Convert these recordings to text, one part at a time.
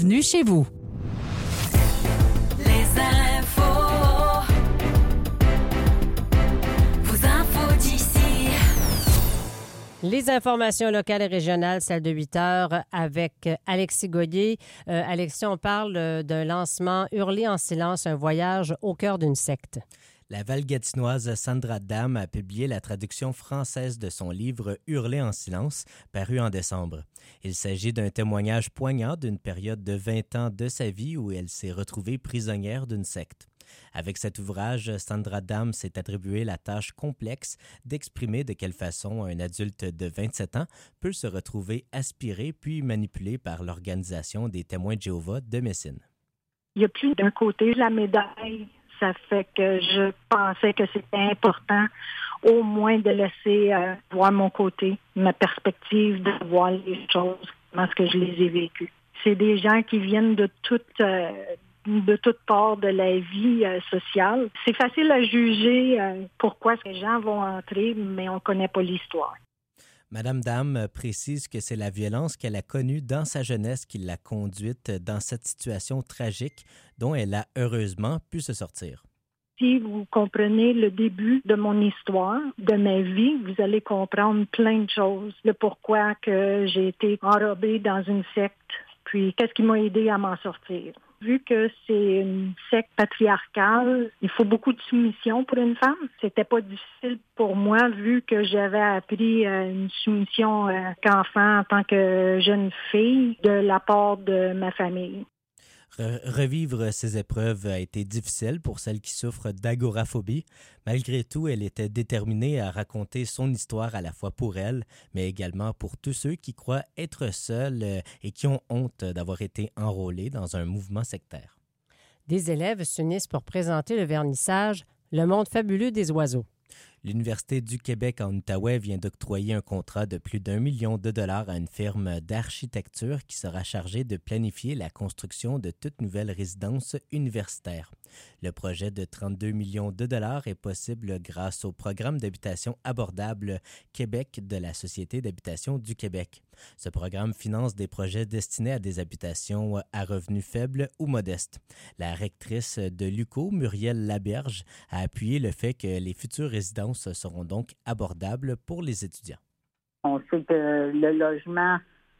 Bienvenue chez vous. Les infos. Vos infos d'ici. Les informations locales et régionales, celle de 8 heures avec Alexis Goyer. Alexis, on parle d'un lancement Hurler en silence, un voyage au cœur d'une secte. La Valgatinoise Sandra Dam a publié la traduction française de son livre Hurler en silence, paru en décembre. Il s'agit d'un témoignage poignant d'une période de 20 ans de sa vie où elle s'est retrouvée prisonnière d'une secte. Avec cet ouvrage, Sandra Dam s'est attribué la tâche complexe d'exprimer de quelle façon un adulte de 27 ans peut se retrouver aspiré puis manipulé par l'Organisation des témoins de Jéhovah de Messine. Il y a plus d'un côté la médaille. Ça fait que je pensais que c'était important au moins de laisser voir mon côté, ma perspective, de voir les choses, comment est-ce que je les ai vécues. C'est des gens qui viennent de toutes parts de la vie sociale. C'est facile à juger pourquoi ces gens vont entrer, mais on ne connaît pas l'histoire. Madame Dam précise que c'est la violence qu'elle a connue dans sa jeunesse qui l'a conduite dans cette situation tragique dont elle a heureusement pu se sortir. Si vous comprenez le début de mon histoire, de ma vie, vous allez comprendre plein de choses. Le pourquoi que j'ai été enrobée dans une secte, puis qu'est-ce qui m'a aidé à m'en sortir. Vu que c'est une secte patriarcale, il faut beaucoup de soumission pour une femme. C'était pas difficile pour moi vu que j'avais appris une soumission qu'enfant en tant que jeune fille de la part de ma famille. Revivre ces épreuves a été difficile pour celle qui souffre d'agoraphobie. Malgré tout, elle était déterminée à raconter son histoire à la fois pour elle, mais également pour tous ceux qui croient être seuls et qui ont honte d'avoir été enrôlés dans un mouvement sectaire. Des élèves s'unissent pour présenter le vernissage « Le monde fabuleux des oiseaux ». L'Université du Québec en Outaouais vient d'octroyer un contrat de plus d'1 million de dollars à une firme d'architecture qui sera chargée de planifier la construction de toute nouvelle résidence universitaire. Le projet de 32 millions de dollars est possible grâce au programme d'habitation abordable Québec de la Société d'habitation du Québec. Ce programme finance des projets destinés à des habitations à revenus faibles ou modestes. La rectrice de l'UQO, Muriel Laberge, a appuyé le fait que les futures résidences seront donc abordables pour les étudiants. On sait que le logement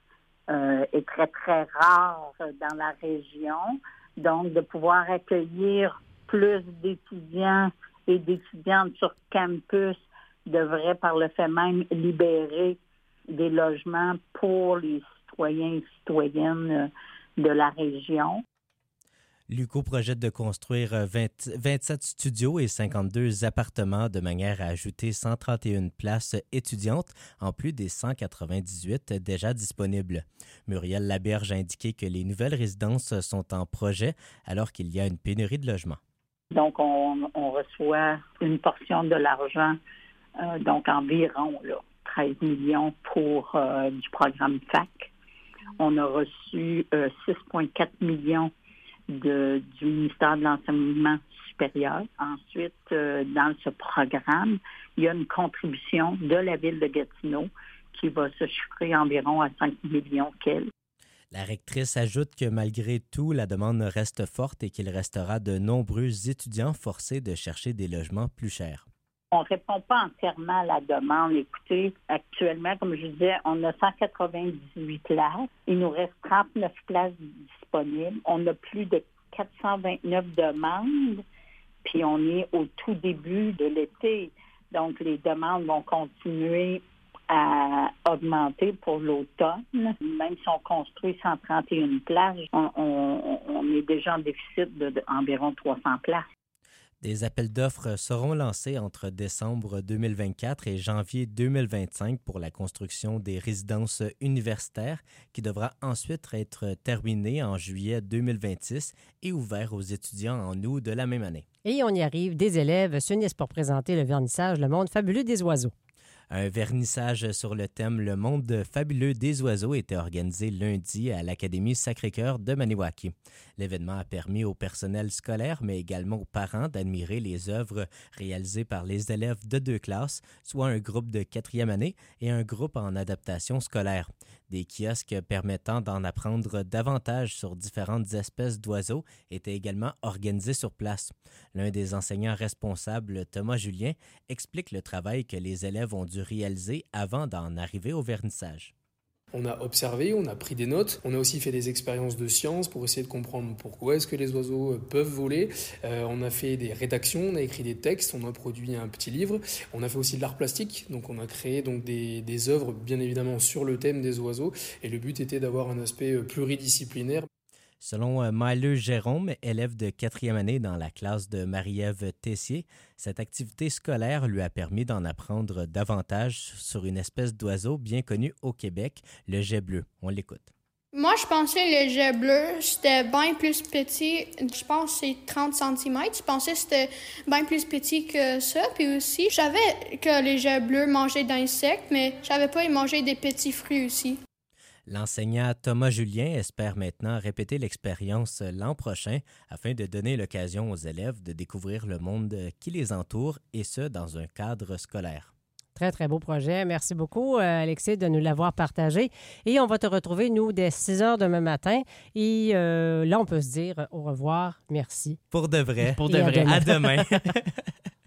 est très, très rare dans la région. Donc, de pouvoir accueillir plus d'étudiants et d'étudiantes sur campus devrait par le fait même libérer des logements pour les citoyens et citoyennes de la région. L'UQO projette de construire 27 studios et 52 appartements de manière à ajouter 131 places étudiantes en plus des 198 déjà disponibles. Muriel Laberge a indiqué que les nouvelles résidences sont en projet alors qu'il y a une pénurie de logements. Donc, on reçoit une portion de l'argent, donc environ 13 millions pour du programme FAC. On a reçu 6,4 millions du ministère de l'Enseignement supérieur. Ensuite, dans ce programme, il y a une contribution de la ville de Gatineau qui va se chiffrer environ à 5 millions quelques. La rectrice ajoute que malgré tout, la demande reste forte et qu'il restera de nombreux étudiants forcés de chercher des logements plus chers. On ne répond pas entièrement à la demande. Écoutez, actuellement, comme je disais, on a 198 places. Il nous reste 39 places disponibles. On a plus de 429 demandes, puis on est au tout début de l'été. Donc, les demandes vont continuer à augmenter pour l'automne. Même si on construit 131 places, on est déjà en déficit d'environ 300 places. Des appels d'offres seront lancés entre décembre 2024 et janvier 2025 pour la construction des résidences universitaires qui devra ensuite être terminée en juillet 2026 et ouvert aux étudiants en août de la même année. Et on y arrive, des élèves s'unissent pour présenter le vernissage « Le monde fabuleux des oiseaux ». Un vernissage sur le thème Le monde fabuleux des oiseaux était organisé lundi à l'Académie Sacré-Cœur de Maniwaki. L'événement a permis au personnel scolaire, mais également aux parents d'admirer les œuvres réalisées par les élèves de 2 classes, soit un groupe de 4e année et un groupe en adaptation scolaire. Des kiosques permettant d'en apprendre davantage sur différentes espèces d'oiseaux étaient également organisés sur place. L'un des enseignants responsables, Thomas Julien, explique le travail que les élèves ont dû réaliser avant d'en arriver au vernissage. On a observé, on a pris des notes, on a aussi fait des expériences de sciences pour essayer de comprendre pourquoi est-ce que les oiseaux peuvent voler. On a fait des rédactions, on a écrit des textes, on a produit un petit livre. On a fait aussi de l'art plastique, donc on a créé donc des œuvres bien évidemment sur le thème des oiseaux. Et le but était d'avoir un aspect pluridisciplinaire. Selon Maëlle Jérôme, élève de 4e année dans la classe de Marie-Ève Tessier, cette activité scolaire lui a permis d'en apprendre davantage sur une espèce d'oiseau bien connue au Québec, le jet bleu. On l'écoute. Moi, je pensais que le jet bleu, c'était bien plus petit. Je pense que c'est 30 cm. Je pensais que c'était bien plus petit que ça. Puis aussi, je savais que les jets bleus mangeaient d'insectes, mais je savais pas qu'ils mangeaient des petits fruits aussi. L'enseignant Thomas Julien espère maintenant répéter l'expérience l'an prochain afin de donner l'occasion aux élèves de découvrir le monde qui les entoure et ce, dans un cadre scolaire. Très, très beau projet. Merci beaucoup, Alexis, de nous l'avoir partagé. Et on va te retrouver, nous, dès 6 heures demain matin. Et là, on peut se dire au revoir. Merci. Pour de vrai. Pour de vrai. À demain.